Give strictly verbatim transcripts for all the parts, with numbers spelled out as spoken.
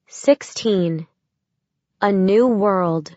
sixteen. A New World.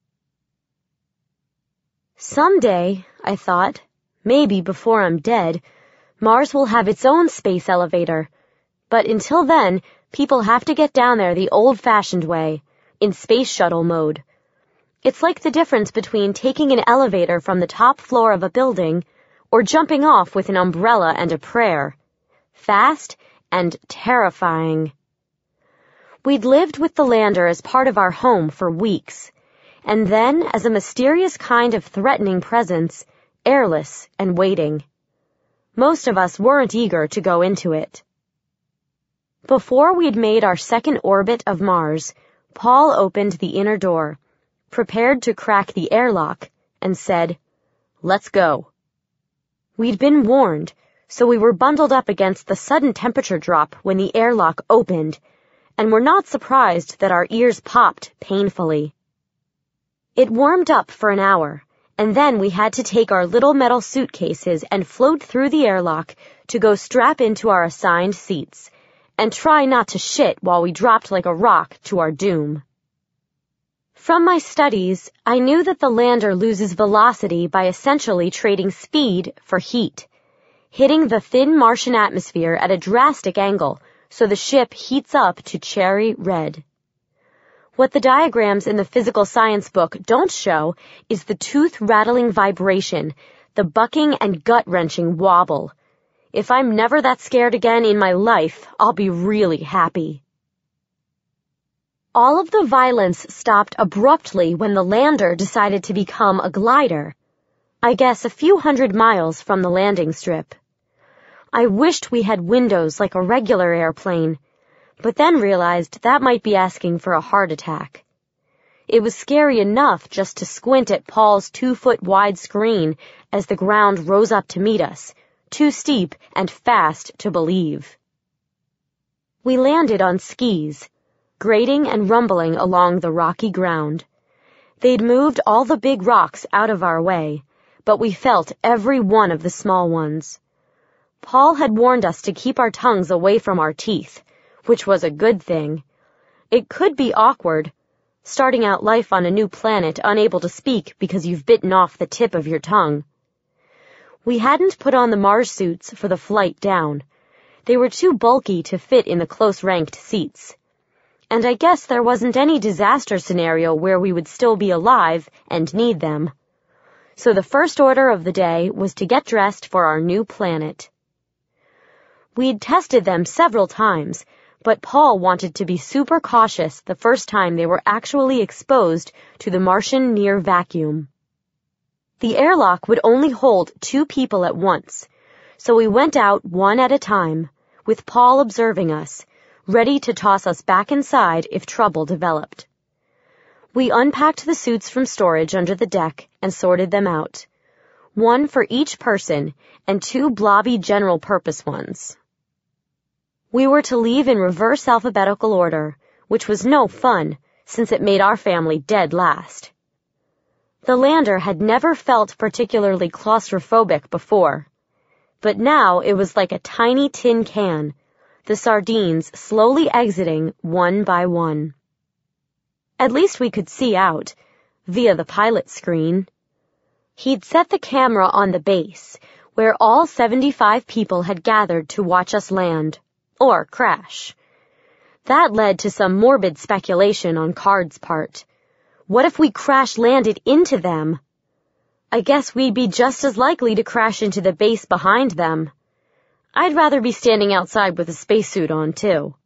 Someday, I thought, maybe before I'm dead, Mars will have its own space elevator. But until then, people have to get down there the old-fashioned way, in space shuttle mode. It's like the difference between taking an elevator from the top floor of a building or jumping off with an umbrella and a prayer. Fast and terrifying. We'd lived with the lander as part of our home for weeks, and then as a mysterious kind of threatening presence, airless and waiting. Most of us weren't eager to go into it. Before we'd made our second orbit of Mars, Paul opened the inner door, prepared to crack the airlock, and said, "Let's go." We'd been warned, so we were bundled up against the sudden temperature drop when the airlock opened, and were not surprised that our ears popped painfully. It warmed up for an hour, and then we had to take our little metal suitcases and float through the airlock to go strap into our assigned seats, and try not to shit while we dropped like a rock to our doom. From my studies, I knew that the lander loses velocity by essentially trading speed for heat, hitting the thin Martian atmosphere at a drastic angle, so the ship heats up to cherry red. What the diagrams in the physical science book don't show is the tooth-rattling vibration, the bucking and gut-wrenching wobble. If I'm never that scared again in my life, I'll be really happy. All of the violence stopped abruptly when the lander decided to become a glider. I guess a few hundred miles from the landing strip. I wished we had windows like a regular airplane, but then realized that might be asking for a heart attack. It was scary enough just to squint at Paul's two-foot-wide screen as the ground rose up to meet us, too steep and fast to believe. We landed on skis, grating and rumbling along the rocky ground. They'd moved all the big rocks out of our way, but we felt every one of the small ones. Paul had warned us to keep our tongues away from our teeth, which was a good thing. It could be awkward, starting out life on a new planet unable to speak because you've bitten off the tip of your tongue. We hadn't put on the Mars suits for the flight down. They were too bulky to fit in the close-ranked seats. And I guess there wasn't any disaster scenario where we would still be alive and need them. So the first order of the day was to get dressed for our new planet. We'd tested them several times, but Paul wanted to be super cautious the first time they were actually exposed to the Martian near vacuum. The airlock would only hold two people at once, so we went out one at a time, with Paul observing us, ready to toss us back inside if trouble developed. We unpacked the suits from storage under the deck and sorted them out, one for each person and two blobby general-purpose ones. We were to leave in reverse alphabetical order, which was no fun, since it made our family dead last. The lander had never felt particularly claustrophobic before, but now it was like a tiny tin can, the sardines slowly exiting one by one. At least we could see out, via the pilot screen. He'd set the camera on the base, where all seventy-five people had gathered to watch us land. Or crash. That led to some morbid speculation on Card's part. What if we crash-landed into them? I guess we'd be just as likely to crash into the base behind them. I'd rather be standing outside with a spacesuit on, too.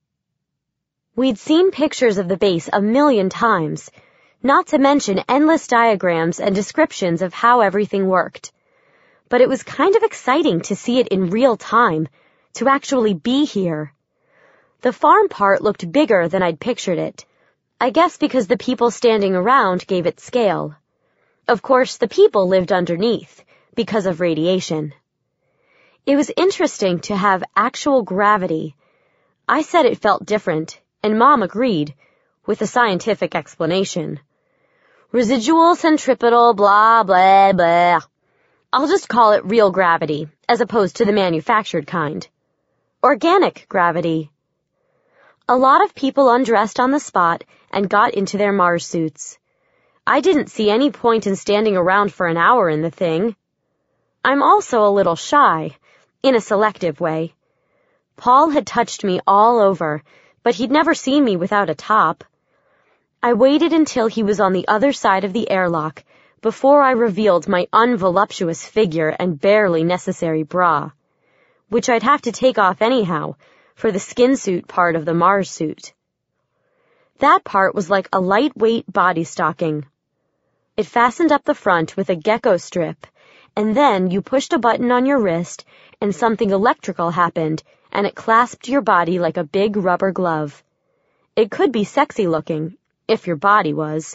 We'd seen pictures of the base a million times, not to mention endless diagrams and descriptions of how everything worked. But it was kind of exciting to see it in real time, to actually be here. The farm part looked bigger than I'd pictured it, I guess because the people standing around gave it scale. Of course, the people lived underneath, because of radiation. It was interesting to have actual gravity. I said it felt different, and Mom agreed, with a scientific explanation. Residual centripetal blah blah blah. I'll just call it real gravity, as opposed to the manufactured kind. Organic gravity. A lot of people undressed on the spot and got into their Mars suits. I didn't see any point in standing around for an hour in the thing. I'm also a little shy, in a selective way. Paul had touched me all over, but he'd never seen me without a top. I waited until he was on the other side of the airlock before I revealed my unvoluptuous figure and barely necessary bra, which I'd have to take off anyhow for the skin suit part of the Mars suit. That part was like a lightweight body stocking. It fastened up the front with a gecko strip, and then you pushed a button on your wrist and something electrical happened, and it clasped your body like a big rubber glove. It could be sexy looking, if your body was.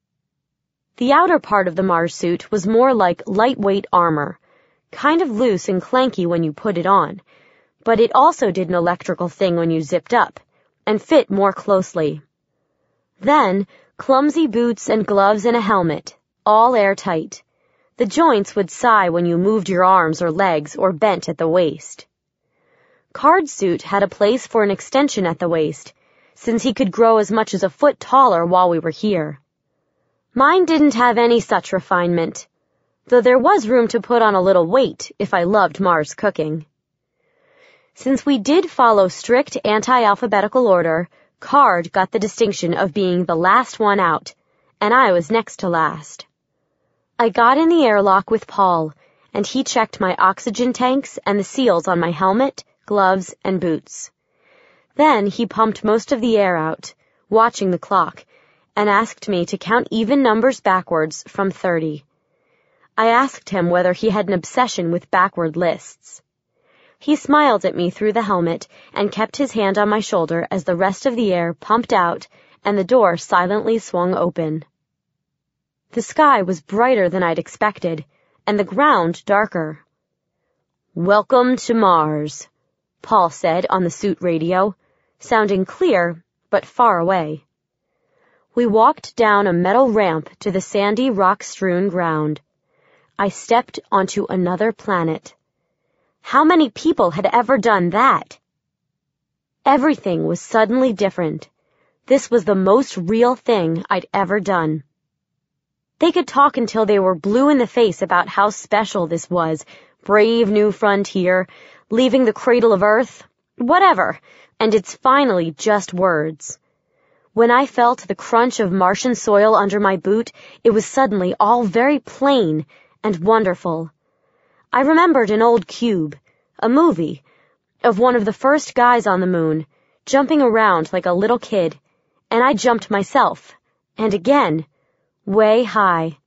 The outer part of the Mars suit was more like lightweight armor, kind of loose and clanky when you put it on, but it also did an electrical thing when you zipped up, and fit more closely. Then, clumsy boots and gloves and a helmet, all airtight. The joints would sigh when you moved your arms or legs or bent at the waist. Card's suit had a place for an extension at the waist, since he could grow as much as a foot taller while we were here. Mine didn't have any such refinement, though there was room to put on a little weight if I loved Mars cooking. Since we did follow strict anti-alphabetical order, Card got the distinction of being the last one out, and I was next to last. I got in the airlock with Paul, and he checked my oxygen tanks and the seals on my helmet, gloves, and boots. Then he pumped most of the air out, watching the clock, and asked me to count even numbers backwards from thirty. I asked him whether he had an obsession with backward lists. He smiled at me through the helmet and kept his hand on my shoulder as the rest of the air pumped out and the door silently swung open. The sky was brighter than I'd expected, and the ground darker. "Welcome to Mars," Paul said on the suit radio, sounding clear, but far away. We walked down a metal ramp to the sandy, rock-strewn ground. I stepped onto another planet. How many people had ever done that? Everything was suddenly different. This was the most real thing I'd ever done. They could talk until they were blue in the face about how special this was, brave new frontier, leaving the cradle of Earth, whatever, and it's finally just words. When I felt the crunch of Martian soil under my boot, it was suddenly all very plain and wonderful. I remembered an old cube, a movie, of one of the first guys on the moon, jumping around like a little kid, and I jumped myself, and again, way high.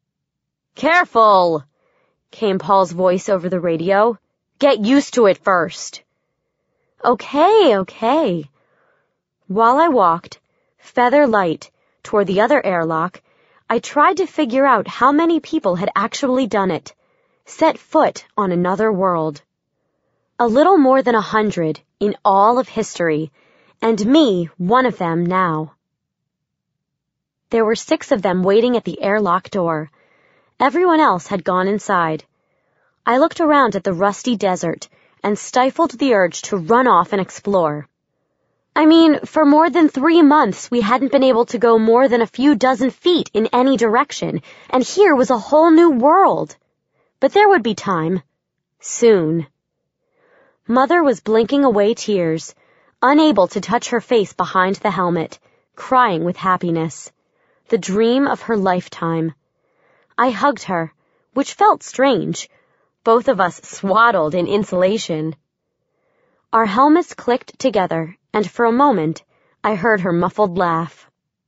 "Careful!" came Paul's voice over the radio. "Get used to it first." Okay, okay. While I walked, feather light, toward the other airlock, I tried to figure out how many people had actually done it, set foot on another world. A little more than a hundred in all of history, and me one of them now. There were six of them waiting at the airlock door. Everyone else had gone inside. I looked around at the rusty desert and stifled the urge to run off and explore. I mean, for more than three months we hadn't been able to go more than a few dozen feet in any direction, and here was a whole new world. But there would be time. Soon. Mother was blinking away tears, unable to touch her face behind the helmet, crying with happiness. The dream of her lifetime. I hugged her, which felt strange, both of us swaddled in insulation. Our helmets clicked together, and for a moment, I heard her muffled laugh.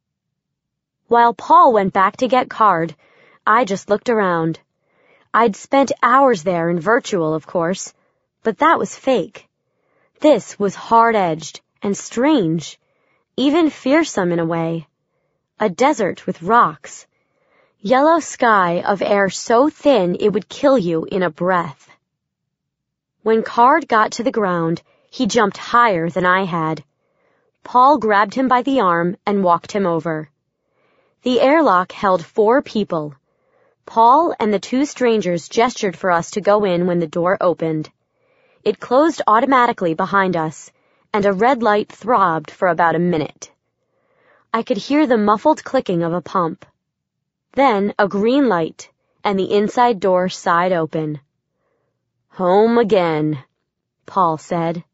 While Paul went back to get Card, I just looked around. I'd spent hours there in virtual, of course, but that was fake. This was hard-edged and strange, even fearsome in a way. A desert with rocks. Yellow sky of air so thin it would kill you in a breath. When Card got to the ground, he jumped higher than I had. Paul grabbed him by the arm and walked him over. The airlock held four people. Paul and the two strangers gestured for us to go in when the door opened. It closed automatically behind us, and a red light throbbed for about a minute. I could hear the muffled clicking of a pump. Then a green light, and the inside door sighed open. "Home again," Paul said.